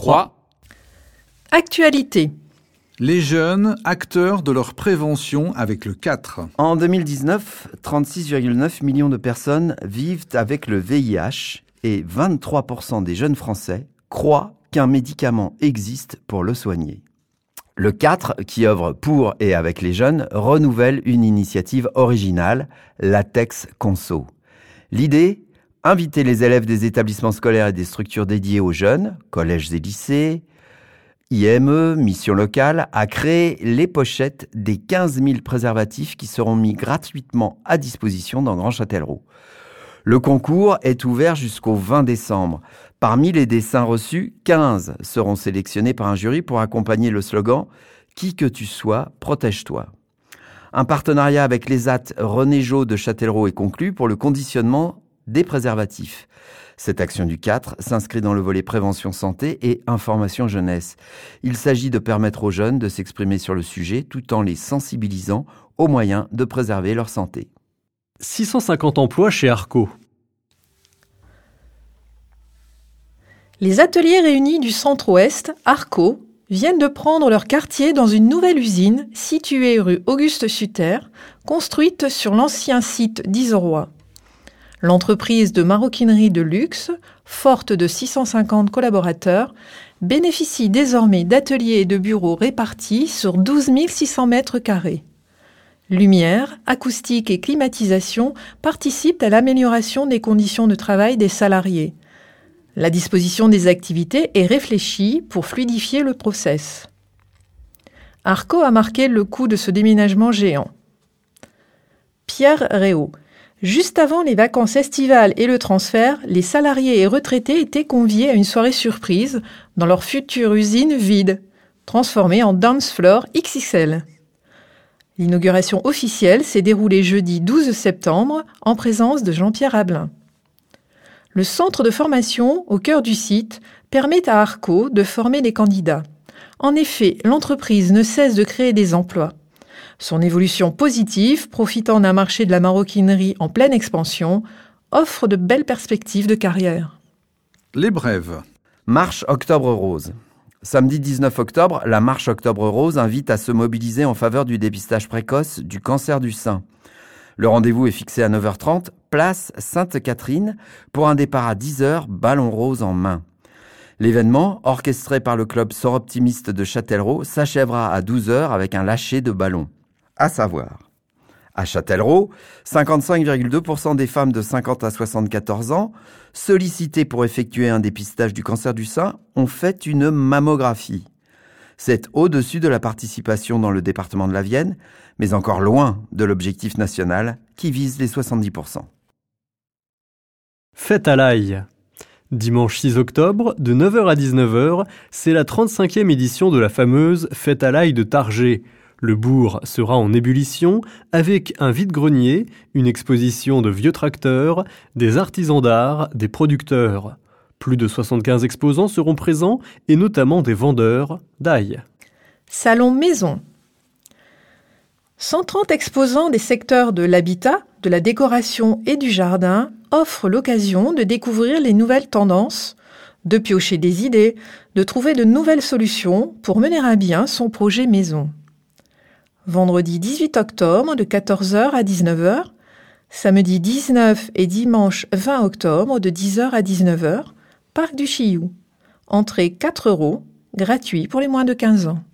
3. Actualité. Les jeunes, acteurs de leur prévention avec le 4. En 2019, 36,9 millions de personnes vivent avec le VIH et 23% des jeunes Français croient qu'un médicament existe pour le soigner. Le 4, qui œuvre pour et avec les jeunes, renouvelle une initiative originale, Latex Conso. L'idée ? Inviter les élèves des établissements scolaires et des structures dédiées aux jeunes, collèges et lycées, IME, mission locale, à créer les pochettes des 15 000 préservatifs qui seront mis gratuitement à disposition dans Grand Châtellerault. Le concours est ouvert jusqu'au 20 décembre. Parmi les dessins reçus, 15 seront sélectionnés par un jury pour accompagner le slogan « Qui que tu sois, protège-toi ». Un partenariat avec l'ESAT René Jo de Châtellerault est conclu pour le conditionnement des préservatifs. Cette action du 4 s'inscrit dans le volet prévention santé et information jeunesse. Il s'agit de permettre aux jeunes de s'exprimer sur le sujet tout en les sensibilisant aux moyens de préserver leur santé. 650 emplois chez Arco. Les ateliers réunis du Centre-Ouest, Arco, viennent de prendre leur quartier dans une nouvelle usine située rue Auguste Sutter, construite sur l'ancien site d'Izeroy. L'entreprise de maroquinerie de luxe, forte de 650 collaborateurs, bénéficie désormais d'ateliers et de bureaux répartis sur 12 600 mètres carrés. Lumière, acoustique et climatisation participent à l'amélioration des conditions de travail des salariés. La disposition des activités est réfléchie pour fluidifier le process. Arco a marqué le coup de ce déménagement géant. Pierre Réau. Juste avant les vacances estivales et le transfert, les salariés et retraités étaient conviés à une soirée surprise dans leur future usine vide, transformée en dance floor XXL. L'inauguration officielle s'est déroulée jeudi 12 septembre en présence de Jean-Pierre Ablin. Le centre de formation au cœur du site permet à Arco de former des candidats. En effet, l'entreprise ne cesse de créer des emplois. Son évolution positive, profitant d'un marché de la maroquinerie en pleine expansion, offre de belles perspectives de carrière. Les brèves. Marche Octobre Rose. Samedi 19 octobre, la Marche Octobre Rose invite à se mobiliser en faveur du dépistage précoce du cancer du sein. Le rendez-vous est fixé à 9h30, place Sainte-Catherine, pour un départ à 10h, ballon rose en main. L'événement, orchestré par le club Soroptimiste de Châtellerault, s'achèvera à 12h avec un lâcher de ballon. À savoir, à Châtellerault, 55,2% des femmes de 50 à 74 ans, sollicitées pour effectuer un dépistage du cancer du sein, ont fait une mammographie. C'est au-dessus de la participation dans le département de la Vienne, mais encore loin de l'objectif national qui vise les 70%. Fête à l'ail. Dimanche 6 octobre, de 9h à 19h, c'est la 35e édition de la fameuse Fête à l'ail de Targé. Le bourg sera en ébullition avec un vide-grenier, une exposition de vieux tracteurs, des artisans d'art, des producteurs. Plus de 75 exposants seront présents et notamment des vendeurs d'ail. Salon Maison. 130 exposants des secteurs de l'habitat, de la décoration et du jardin offrent l'occasion de découvrir les nouvelles tendances, de piocher des idées, de trouver de nouvelles solutions pour mener à bien son projet maison. Vendredi 18 octobre de 14h à 19h, samedi 19 et dimanche 20 octobre de 10h à 19h, Parc du Chillou. Entrée 4 €, gratuit pour les moins de 15 ans.